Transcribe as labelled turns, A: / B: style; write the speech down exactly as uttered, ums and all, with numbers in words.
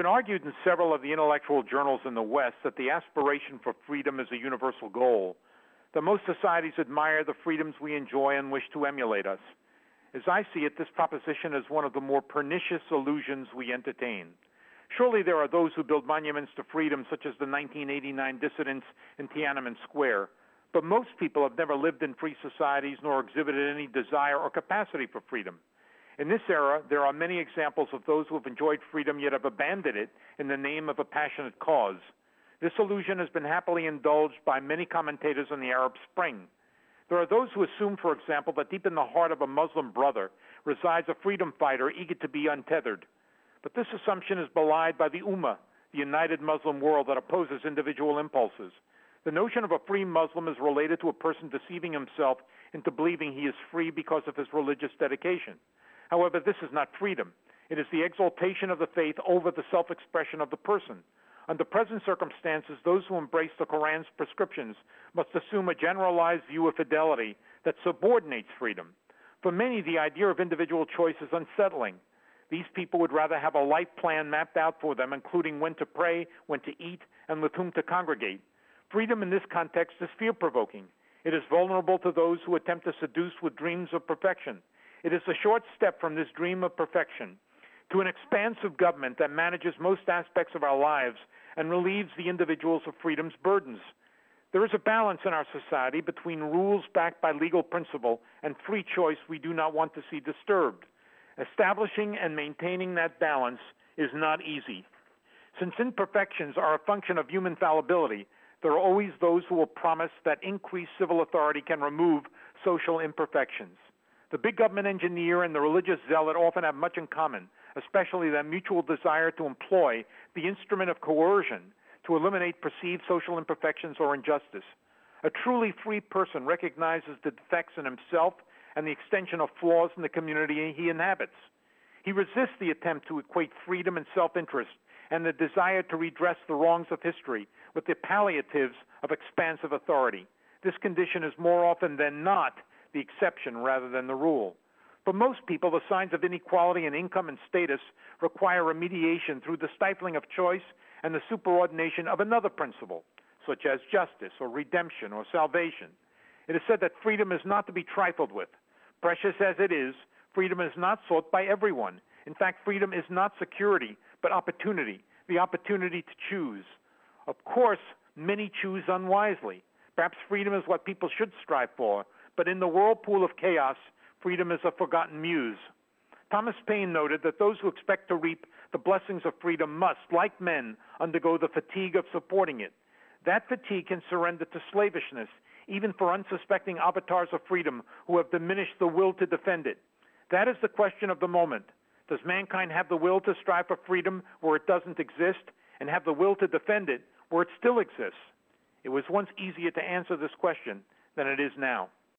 A: argued in several of the intellectual journals in the West that the aspiration for freedom is a universal goal, that most societies admire the freedoms we enjoy and wish to emulate us. As I see it, this proposition is one of the more pernicious illusions we entertain. Surely there are those who build monuments to freedom, such as the nineteen eighty-nine dissidents in Tiananmen Square, but most people have never lived in free societies nor exhibited any desire or capacity for freedom. In this era, there are many examples of those who have enjoyed freedom yet have abandoned it in the name of a passionate cause. This illusion has been happily indulged by many commentators on the Arab Spring. There are those who assume, for example, that deep in the heart of a Muslim brother resides a freedom fighter eager to be untethered. But this assumption is belied by the Ummah, the united Muslim world that opposes individual impulses. The notion of a free Muslim is related to a person deceiving himself into believing he is free because of his religious dedication. However, this is not freedom. It is the exaltation of the faith over the self-expression of the person. Under present circumstances, those who embrace the Quran's prescriptions must assume a generalized view of fidelity that subordinates freedom. For many, the idea of individual choice is unsettling. These people would rather have a life plan mapped out for them, including when to pray, when to eat, and with whom to congregate. Freedom in this context is fear-provoking. It is vulnerable to those who attempt to seduce with dreams of perfection. It is a short step from this dream of perfection to an expansive government that manages most aspects of our lives and relieves the individuals of freedom's burdens. There is a balance in our society between rules backed by legal principle and free choice we do not want to see disturbed. Establishing and maintaining that balance is not easy. Since imperfections are a function of human fallibility, there are always those who will promise that increased civil authority can remove social imperfections. The big government engineer and the religious zealot often have much in common, especially their mutual desire to employ the instrument of coercion to eliminate perceived social imperfections or injustice. A truly free person recognizes the defects in himself and the extension of flaws in the community he inhabits. He resists the attempt to equate freedom and self-interest and the desire to redress the wrongs of history with the palliatives of expansive authority. This condition is more often than not the exception rather than the rule. For most people, the signs of inequality in income and status require remediation through the stifling of choice and the superordination of another principle, such as justice or redemption or salvation. It is said that freedom is not to be trifled with. Precious as it is, freedom is not sought by everyone. In fact, freedom is not security, but opportunity, the opportunity to choose. Of course, many choose unwisely. Perhaps freedom is what people should strive for, but in the whirlpool of chaos, freedom is a forgotten muse. Thomas Paine noted that those who expect to reap the blessings of freedom must, like men, undergo the fatigue of supporting it. That fatigue can surrender to slavishness, even for unsuspecting avatars of freedom who have diminished the will to defend it. That is the question of the moment. Does mankind have the will to strive for freedom where it doesn't exist, and have the will to defend it where it still exists? It was once easier to answer this question than it is now.